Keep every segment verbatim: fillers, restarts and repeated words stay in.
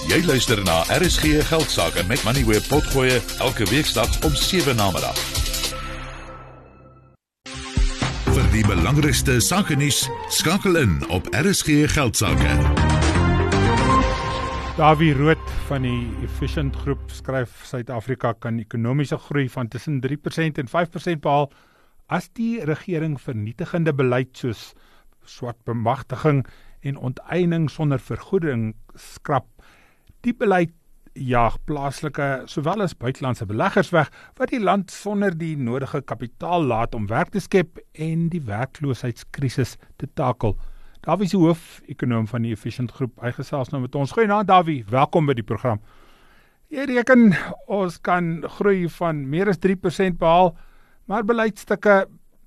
Jy luister na R S G Geldsaake met Money Web Potgoe elke weeksdag om sewe namiddag. Vir die belangrikste sake nuus, skakel in op R S G Geldsaake. Davie Rood van die Efficient Groep skryf Suid-Afrika kan ekonomiese groei van tussen drie persent en vyf persent behaal as die regering vernietigende beleid soos swart bemagtiging en onteiening sonder vergoeding skrap. Die beleid jaag plaaslike sowel as buitelandse beleggers weg wat die land sonder die nodige kapitaal laat om werk te skep en die werkloosheidskrisis te takel. Davie is die hoof-ekonoom van die Efficient Groep. Hy gesels nou met ons. Goeienaand Davie, welkom by die program. Jy reken ons kan groei van meer as drie persent behaal, maar beleidstukke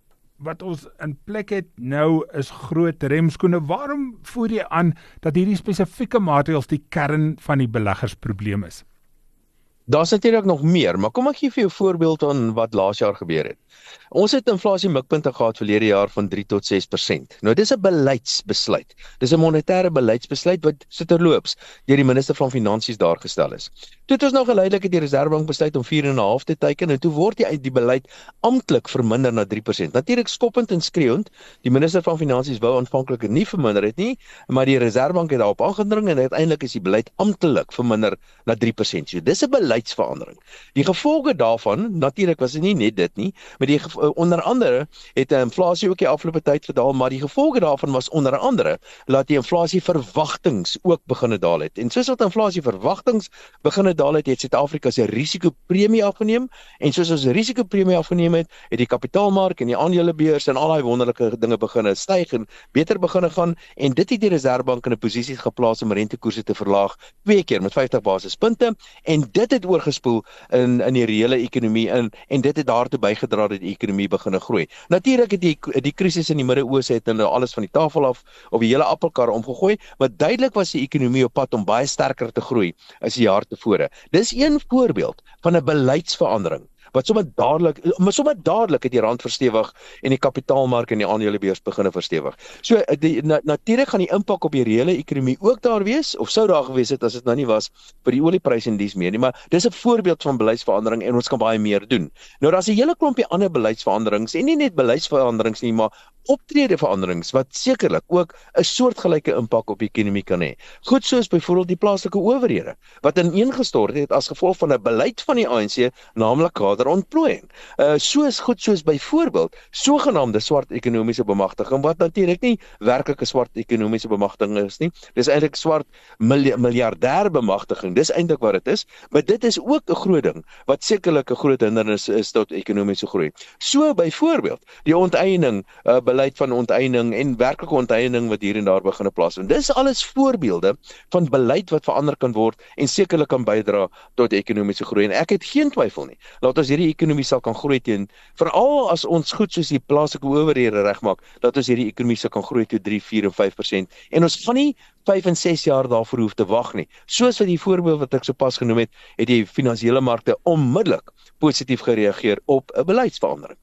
wat ons in plek het nou is groot remskoene. Waarom voer jy aan dat hierdie spesifieke maatreëls die kern van die beleggersprobleem is? Daar's natuurlik nog meer, maar kom ek gee vir jou 'n voorbeeld aan wat laas jaar gebeur het. Ons het inflasie mikpunte gehad verlede jaar van drie tot ses persent. Nou dis 'n beleidsbesluit. Dis 'n monetêre beleidsbesluit wat so terloops deur die minister van Finansies daar gestel is. Toe het ons nou geleidelik het die Reserwebank besluit om vier komma vyf te teiken en toe word die uit die beleid amptelik verminder na drie persent. Natuurlik skoppend en skreeuend. Die minister van Finansies wou aanvanklik nie verminder het nie, maar die Reserwebank het daarop aangedring en uiteindelik is die beleid amptelik verminder na drie persent. So dis 'n beleidsverandering. Die gevolge daarvan, natuurlik was dit nie net dit nie, maar die onder andere het die inflasie ook die afgelope tyd gedaal, maar die gevolge daarvan was onder andere laat die inflasie verwagtings ook begine daal het. En soos wat inflasie verwagtings begine daal het, het Suid-Afrika se risikopremie afgeneem en soos ons risikopremie afgeneem het, het die kapitaalmark en die aandelebeurs en al daai wonderlike dinge begine styg en beter begine gaan en dit het die Reserwebank in 'n posisie geplaas om rentekoerse te verlaag twee keer met vyftig basispunte en dit het oorgespoel in in die reële ekonomie in en dit het daartoe bygedra dat die ekonomie begine groei. Natuurlik het die die krisis in die Midde-Ooste het nou alles van die tafel af op die hele appelkar omgegooi, maar duidelik was die ekonomie op pad om baie sterker te groei as die jaar tevore. Dis een voorbeeld van 'n beleidsverandering wat sommer dadelik, maar sommer dadelik het die rand verstewig en die kapitaalmark en die aandelebeurs begine verstewig. So die, na, natuurlik gaan die impak op die reële ekonomie ook daar wees, of sou daar gewees het as dit nou nie was vir die oliepryse en dies meer nie, maar dis 'n voorbeeld van beleidsverandering en ons kan baie meer doen. Nou daar's 'n hele klompie ander beleidsveranderings en nie net beleidsveranderings nie, maar optredeveranderings wat sekerlik ook 'n soortgelyke impak op die ekonomie kan hê. Goed soos byvoorbeeld die plaaslike owerhede wat ineengestort het as gevolg van 'n beleid van die A N C, naamlik kaderontplooiing. Uh soos goed soos byvoorbeeld sogenaamde swart ekonomiese bemagtiging wat natuurlik nie werklike swart ekonomiese bemagtiging is nie. Dis eintlik swart miljardêr bemagtiging. Dis eintlik wat dit is, maar dit is ook 'n groot ding wat sekerlik 'n groot hindernis is tot ekonomiese groei. So byvoorbeeld die onteiening uh, beleid van onteiening en werklike onteiening wat hier en daar begin plaasvind. Dis alles voorbeelde van beleid wat verander kan word en sekerlik kan bydra tot ekonomiese groei. En ek het geen twyfel nie. Laat ons hierdie ekonomie sal kan groei teen, veral as ons goed soos die plaaslike owerhede regmaak, dat ons hierdie ekonomie sal kan groei tot drie, vier en vyf persent. En ons gaan nie vyf en ses jaar daarvoor hoef te wag nie. Soos wat die voorbeeld wat ek sopas genoem het, het die finansiële markte onmiddellik positief gereageer op 'n beleidsverandering.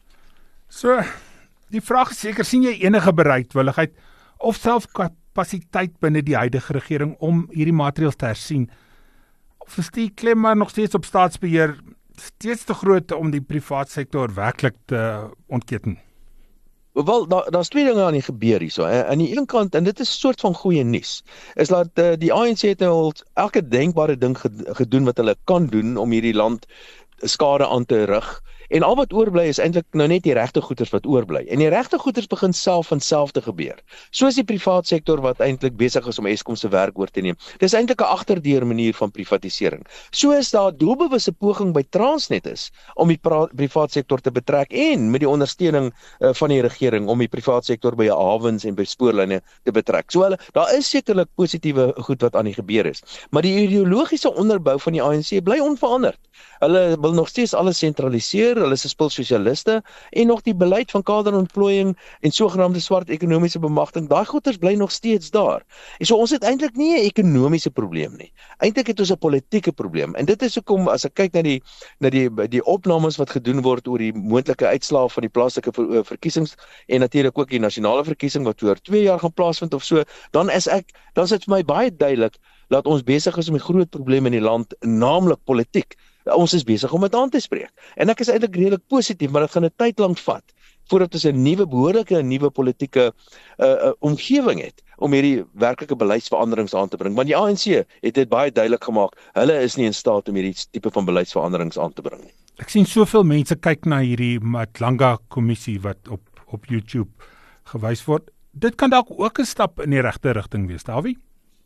So, die vraag is seker, sien jy enige bereidwilligheid of selfs kapasiteit binne die huidige regering om hierdie maatreëls te hersien? Of is die klem maar nog steeds op staatsbeheer steeds te groot om die privaat sektor werklik te ontketen? Wel, daar daar's twee dinge aan die gebeur hierso. Aan die een kant, en dit is 'n soort van goeie nuus, is dat uh, die A N C het nou al elke denkbare ding gedoen wat hulle kan doen om hierdie land skade aan te rig. En al wat oorbly is eintlik nou net die regte goederes wat oorbly. En die regte goederes begin self van self te gebeur. Soos die privaat sektor wat eintlik besig is om Eskom se werk oor te neem. Dis eintlik 'n agterdeur manier van privatisering. So is daar doelbewuste poging by Transnet is om die privaat sektor te betrek en met die ondersteuning uh, van die regering om die privaat sektor by hawens en by spoorlyne te betrek. So hulle, daar is sekerlik positiewe goed wat aan die gebeur is. Maar die ideologiese onderbou van die A N C bly onveranderd. Hulle wil nog steeds alles sentraliseer. hulle is 'n spul sosialiste en nog die beleid van kaderontplooiing en sogenaamde swart ekonomiese bemagtiging, daai goeters bly nog steeds daar. En so ons het eintlik nie 'n ekonomiese probleem nie. Eintlik het ons 'n politieke probleem. En dit is hoekom as ek kyk na die na die die opnames wat gedoen word oor die moontlike uitslae van die plaaslike ver, verkiesings en natuurlik ook die nasionale verkiesing wat oor twee jaar gaan plaasvind of so, dan is ek dan is dit vir my baie duidelik dat ons besig is om 'n groot probleem in die land, naamlik politiek. Ons is besig om dit aan te spreek. En ek is eintlik redelik positief, maar dit gaan 'n tyd lank vat voordat ons 'n nuwe behoorlike 'n nuwe politieke uh, uh, omgewing het om hierdie werklike beleidsveranderings aan te bring. Want die A N C het dit baie duidelik gemaak, hulle is nie in staat om hierdie tipe van beleidsveranderings aan te bring nie. Ek sien soveel mense kyk na hierdie Matlanga kommissie wat op op YouTube gewys word. Dit kan dalk ook 'n stap in die regte rigting wees, Dawie?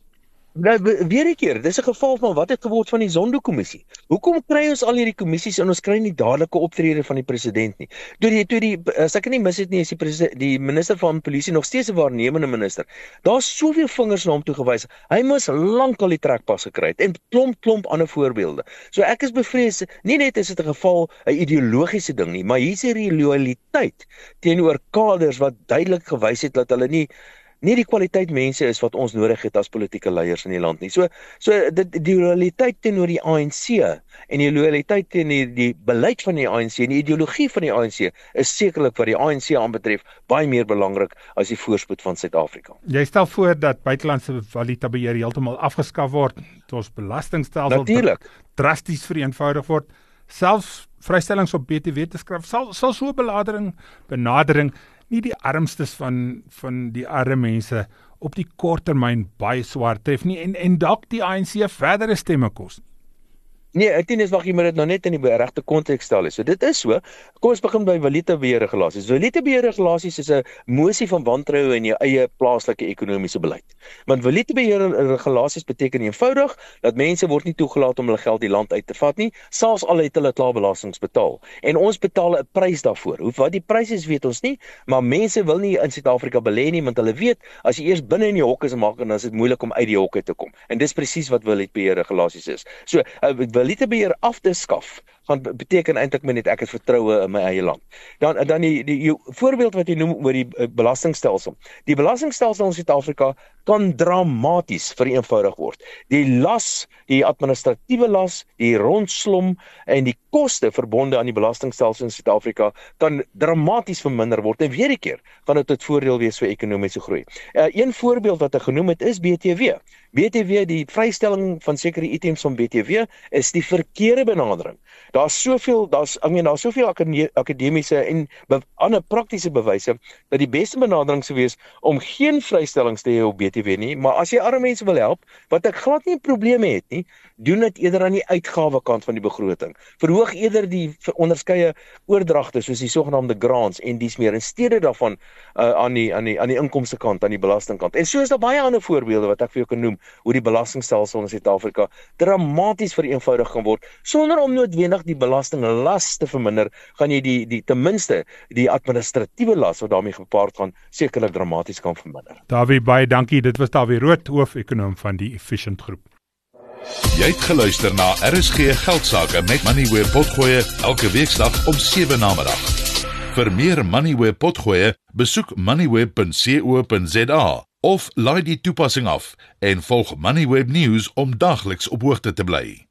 Nou, weer 'n keer, dis 'n geval van wat het geword van die Zondo-kommissie. Hoekom kry ons al hierdie kommissies en ons kry nie dadelike optrede van die president nie? Toe die toe die as ek nie mis het nie, is die die minister van polisie nog steeds 'n waarnemende minister. Daar's soveel vingers na hom toe gewys. Hy moes lankal die trekpas gekry het en klomp klomp ander voorbeelde. So ek is bevrees, nie net is dit 'n geval 'n ideologiese ding nie, maar hier's hierdie loyaliteit teenoor kaders wat duidelik gewys het dat hulle nie nie die kwaliteit mense is wat ons nodig het as politieke leiers in die land nie. So so dit die loyaliteit teenoor die A N C en die loyaliteit teenoor die, die beleid van die A N C en die ideologie van die A N C is sekerlik wat die A N C aanbetref baie meer belangrik as die voorspoed van Suid-Afrika. Jy stel voor dat buitelandse valuta beheer heeltemal afgeskaf word, ons belastingstelsel Natuurlijk. drasties vereenvoudig word, selfs vrystellings op B T W te skryf, sal sal so 'n benadering benadering nie die armstes van van die arme mense op die kort termyn baie swaar tref nie en en dalk die A N C verdere stemme kos. Nee, ek dink dis wag jy moet dit nou net in die regte konteks stel. So dit is so. Kom ons begin by valutabeheerregulasies. Valutabeheerregulasies is 'n mosie van wantroue in jou eie plaaslike ekonomiese beleid. Want valutabeheerregulasies beteken eenvoudig dat mense word nie toegelaat om hulle geld die land uit te vat nie, selfs al het hulle klaar belastings betaal. En ons betaal 'n prys daarvoor. Hoe wat die prys is weet ons nie, maar mense wil nie in Suid-Afrika belê nie want hulle weet as jy eers binne in die hokke is maak dan is dit moeilik om uit die hokke te kom. En dis presies wat valutabeheerregulasies is. So uh, valutabeheer af te skaf gaan beteken eintlik net ek het vertroue in my eie land. Dan dan die, die, die voorbeeld wat jy noem oor die belastingstelsel. Die belastingstelsel in Suid-Afrika kan dramaties vereenvoudig word. Die las, die administratiewe las, die rondslom en die koste verbonde aan die belastingstelsel in Suid-Afrika kan dramaties verminder word. En weer 'n keer gaan dit tot voordeel wees vir ekonomiese groei. Uh, een voorbeeld wat ek genoem het is B T W. B T W, die vrystelling van sekere items van B T W is die verkeerde benadering. Daar's soveel, daar's ek meen daar's soveel akademiese en be, ander praktiese bewyse dat die beste benadering sou wees om geen vrystellings te hê op B T W nie, maar as jy arme mense wil help, wat ek glad nie probleme het nie, doen dit eerder aan die uitgawe kant van die begroting. Verhoog eerder die onderskeie oordragte soos die sogenaamde grants en dies meer in steede daarvan uh, aan die aan die aan die inkomste kant, aan die belastingkant. En so is daar baie ander voorbeelde wat ek vir jou kan noem hoe die belastingstelsel in Suid-Afrika dramaties vereenvoudig kan word sonder om noodwendig die belastinglas te verminder, gaan jy die die ten minste die administratiewe las wat daarmee gepaard gaan sekerlik dramaties kan verminder. Dawie, baie dankie. Dit was Dawie Rood, hoof-ekonoom van die Efficient Groep. Jy het geluister na R S G Geldsaake met Moneyweb Potgoe elke weeksdag om sewe namiddag. Vir meer Moneyweb Potgoe, besoek moneyweb punt co punt za of laai die toepassing af en volg Moneyweb News om dagliks op hoogte te bly.